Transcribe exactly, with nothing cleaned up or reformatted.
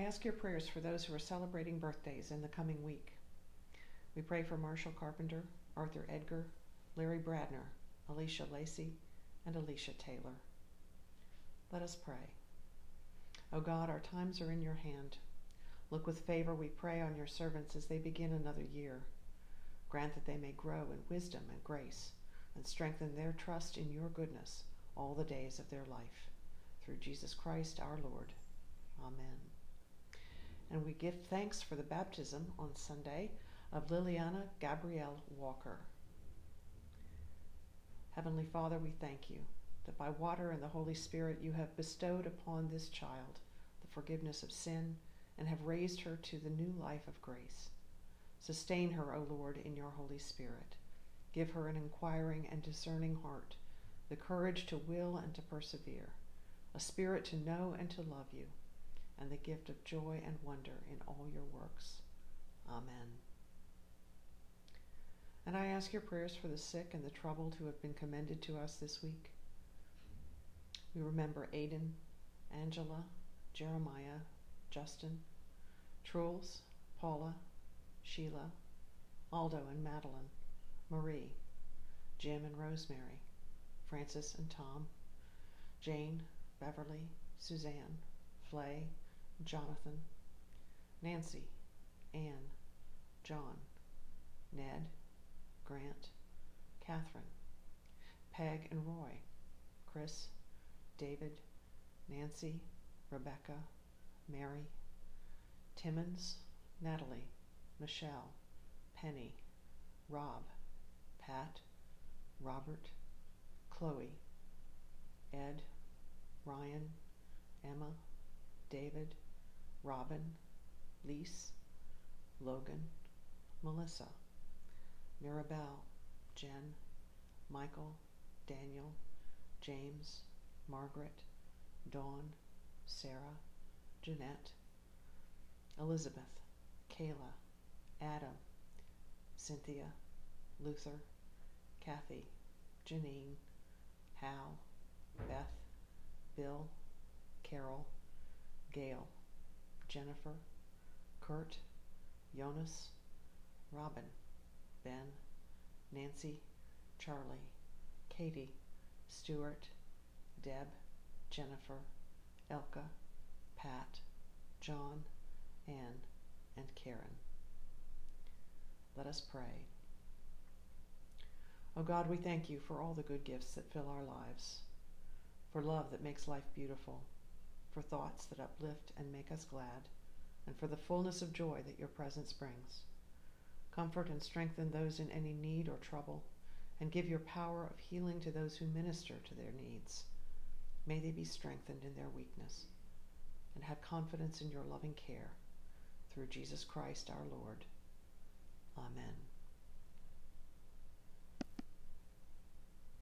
ask your prayers for those who are celebrating birthdays in the coming week. We pray for Marshall Carpenter, Arthur Edgar, Larry Bradner, Alicia Lacey, and Alicia Taylor. Let us pray. O God, our times are in your hand. Look with favor, we pray, on your servants as they begin another year. Grant that they may grow in wisdom and grace, and strengthen their trust in your goodness all the days of their life. Through Jesus Christ our Lord. Amen. And we give thanks for the baptism on Sunday of Liliana Gabrielle Walker. Heavenly Father, we thank you that by water and the Holy Spirit you have bestowed upon this child the forgiveness of sin and have raised her to the new life of grace. Sustain her, O Lord, in your Holy Spirit. Give her an inquiring and discerning heart, the courage to will and to persevere, a spirit to know and to love you, and the gift of joy and wonder in all your works. Amen. And I ask your prayers for the sick and the troubled who have been commended to us this week. We remember Aiden, Angela, Jeremiah, Justin, Truls, Paula, Sheila, Aldo and Madeline, Marie, Jim and Rosemary, Francis and Tom, Jane, Beverly, Suzanne, Flay, Jonathan, Nancy, Anne, John, Ned, Grant, Catherine, Peg and Roy, Chris, David, Nancy, Rebecca, Mary, Timmons, Natalie, Michelle, Penny, Rob, Pat, Robert, Chloe, Ed, Ryan, Emma, David, Robin, Lise, Logan, Melissa, Mirabelle, Jen, Michael, Daniel, James, Margaret, Dawn, Sarah, Jeanette, Elizabeth, Kayla, Adam, Cynthia, Luther, Kathy, Janine, Hal, Beth, Bill, Carol, Gail, Jennifer, Kurt, Jonas, Robin, Ben, Nancy, Charlie, Katie, Stuart, Deb, Jennifer, Elka, Pat, John, Anne, and Karen. Let us pray. O God, we thank you for all the good gifts that fill our lives, for love that makes life beautiful, for thoughts that uplift and make us glad, and for the fullness of joy that your presence brings. Comfort and strengthen those in any need or trouble, and give your power of healing to those who minister to their needs. May they be strengthened in their weakness, and have confidence in your loving care. Through Jesus Christ our Lord. Amen.